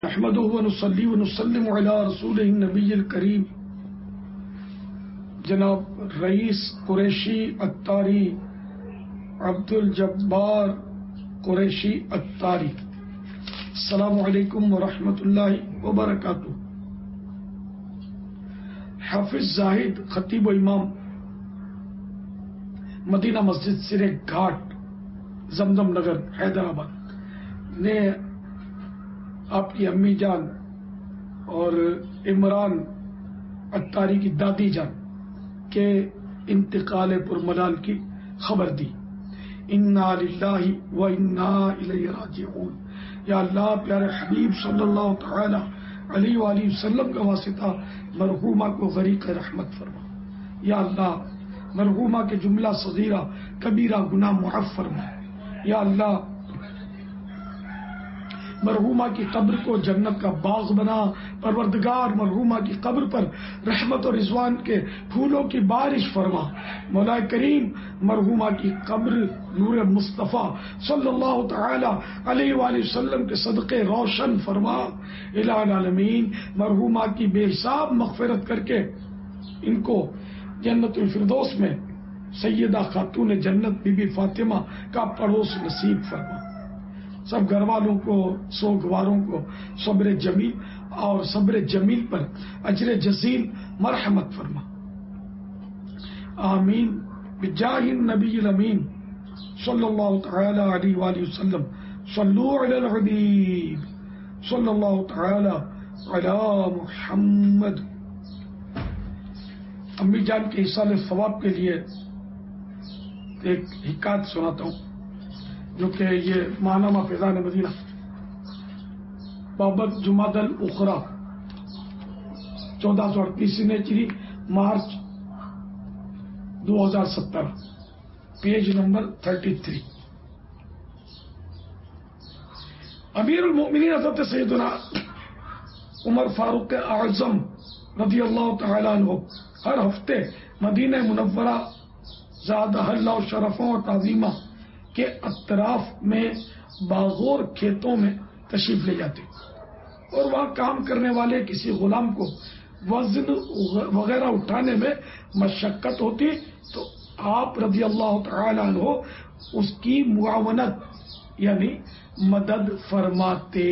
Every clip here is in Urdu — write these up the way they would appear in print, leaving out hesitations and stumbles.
نحمده ونصلي ونسلم على رسوله النبی الکریم جناب رئیس قریشی اتاری عبد الجبار قریشی اتاری، السلام علیکم ورحمۃ اللہ وبرکاتہ۔ حافظ زاہد خطیب و امام مدینہ مسجد سرے گھاٹ زمزم نگر حیدرآباد نے آپ کی امی جان اور عمران اتاری کی دادی جان کے انتقال پرملال کی خبر دی۔ انا للہ و انا الیہ راجعون۔ یا اللہ پیارے حبیب صلی اللہ تعالی علیہ وآلہ وسلم کا واسطہ مرحومہ کو غریق رحمت فرما۔ یا اللہ مرحومہ کے جملہ صغیرہ کبیرہ گناہ معاف فرما۔ یا اللہ مرحومہ کی قبر کو جنت کا باغ بنا۔ پروردگار مرحومہ کی قبر پر رحمت اور رضوان کے پھولوں کی بارش فرما۔ مولا کریم مرحومہ کی قبر نور مصطفیٰ صلی اللہ تعالی علیہ وآلہ وسلم کے صدقے روشن فرما۔ الہ العالمین مرحومہ کی بے حساب مغفرت کر کے ان کو جنت الفردوس میں سیدہ خاتون جنت بی بی فاطمہ کا پڑوس نصیب فرما۔ سب گھر والوں کو، سوگواروں کو صبر جمیل اور صبر جمیل پر اجر جزیل مرحمت فرما۔ آمین بجاہ النبی الامین صلی اللہ تعالی علیہ وآلہ وسلم۔ صلو علی الحبیب صلی اللہ تعالی علی محمد۔ امی جان کے ایصال ثواب کے لیے ایک حکایت سناتا ہوں جو کہ یہ ماہنامہ فیضان مدینہ بابت جمادی الاخری 1438 ہجری مارچ 2017 پیج نمبر 33۔ امیر المؤمنین حضرت سیدنا عمر فاروق اعظم رضی اللہ تعالی عنہ ہر ہفتے مدینہ منورہ زادہ اللہ شرفوں اور تعظیمہ کے اطراف میں باغور کھیتوں میں تشریف لے جاتے اور وہاں کام کرنے والے کسی غلام کو وزن وغیرہ اٹھانے میں مشقت ہوتی تو آپ رضی اللہ تعالی عنہ اس کی معاونت یعنی مدد فرماتے۔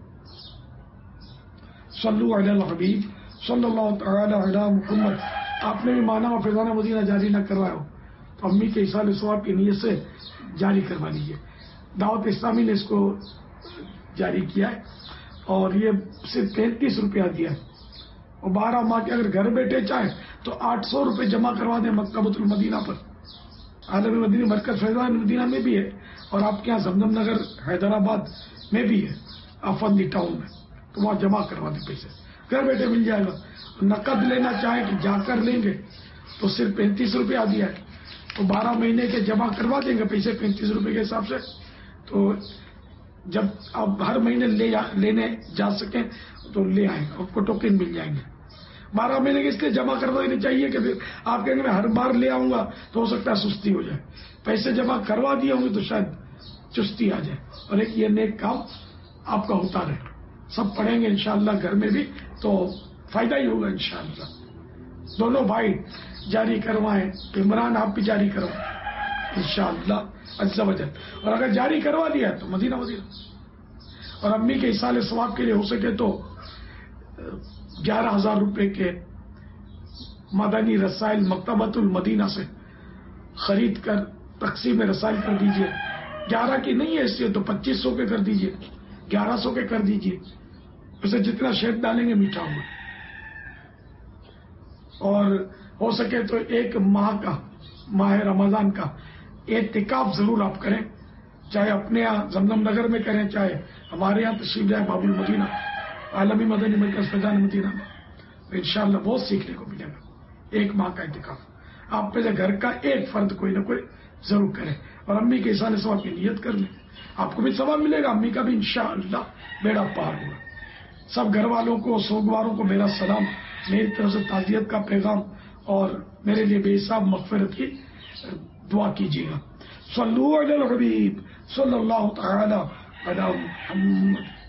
صلو علی الحبیب صلی اللہ تعالی علی محمد۔ آپ نے بھی ماہنامہ فیضان مدینہ جاری نہ کروایا ہو تو امی کے ایصال ثواب کی نیت سے جاری کروا لیجیے۔ دعوت اسلامی نے اس کو جاری کیا ہے اور یہ صرف 35 روپیہ دیا ہے اور 12 ماہ کے اگر گھر بیٹھے چاہیں تو 800 روپے جمع کروا دیں مکتبۃ المدینہ پر۔ عالم مدینہ مرکز فیضان مدینہ میں بھی ہے اور آپ کے یہاں زمزم نگر حیدرآباد میں بھی ہے، آفندی ٹاؤن میں، تو وہاں جمع کروا دیں پیسے، گھر بیٹھے مل جائے گا۔ نقد لینا چاہیں کہ جا کر لیں گے تو صرف 35 روپیہ دیا ہے تو 12 مہینے کے جمع کروا دیں گے پیسے 35 روپے کے حساب سے، تو جب آپ ہر مہینے لینے جا سکیں تو لے آئیں گے، آپ کو ٹوکن مل جائیں گے۔ 12 مہینے کے اس لیے جمع کروا دینے چاہیے کہ پھر آپ کہیں گے میں ہر بار لے آؤں گا تو ہو سکتا ہے سستی ہو جائے۔ پیسے جمع کروا دیے ہوں گے تو شاید چستی آ جائے اور ایک یہ نیک کام آپ کا ہوتا رہے۔ سب پڑھیں گے انشاءاللہ گھر میں بھی تو فائدہ ہی ہوگا انشاءاللہ۔ دونوں بھائی جاری کروائیں، عمران آپ بھی جاری کروائیں انشاءاللہ عز و جل، اور اگر جاری کروا دیا تو مدینہ اور امی کے ایصال ثواب کے لیے ہو سکے تو 11,000 روپے کے مدنی رسائل مکتبۃ المدینہ سے خرید کر تقسیم رسائل کر دیجئے۔ 11 کی نہیں ہے اس لیے تو 2500 کے کر دیجئے، 1100 کے کر دیجئے، اسے جتنا شیئر ڈالیں گے میٹھا ہوگا۔ اور ہو سکے تو ایک ماہ کا، ماہ رمضان کا اعتکاف ضرور آپ کریں، چاہے اپنے یہاں زمزم نگر میں کریں چاہے ہمارے یہاں تشریف لائیں باب المدینہ عالمی مدنی مرکز فیضان مدینہ میں، تو انشاءاللہ بہت سیکھنے کو ملے گا۔ ایک ماہ کا اعتکاف آپ پہ گھر کا ایک فرد کوئی نہ کوئی ضرور کریں اور امی کے ایصال ثواب کی نیت کر لیں، آپ کو بھی ثواب ملے گا، امی کا بھی انشاءاللہ بیڑا پار ہوگا۔ سب گھر والوں کو، سوگواروں کو میرا سلام، میری طرف سے تعزیت کا پیغام اور میرے لیے بے حساب مغفرت کی دعا کیجیے گا۔ صلو علی الحبیب صلی اللہ تعالی علی محمد۔